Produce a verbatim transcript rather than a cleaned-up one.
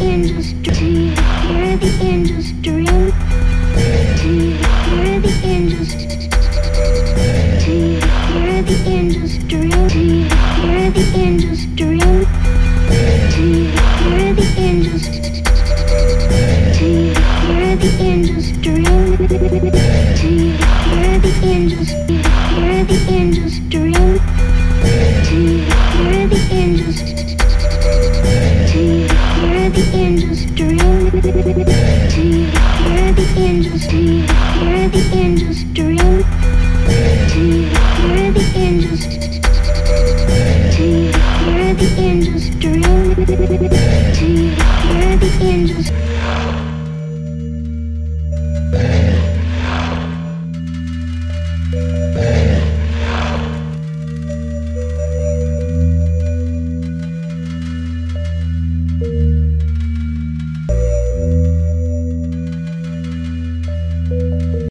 industry? Hear the industry. Hear the industry. Hear the industry. Hear the industry. Hear the industry. Hear the industry. Hear the industry. Hear the industry. Hear the industry. Hear the industry. Hear the industry. Hear the industry. Hear the industry. Hear the industry. Hear the industry.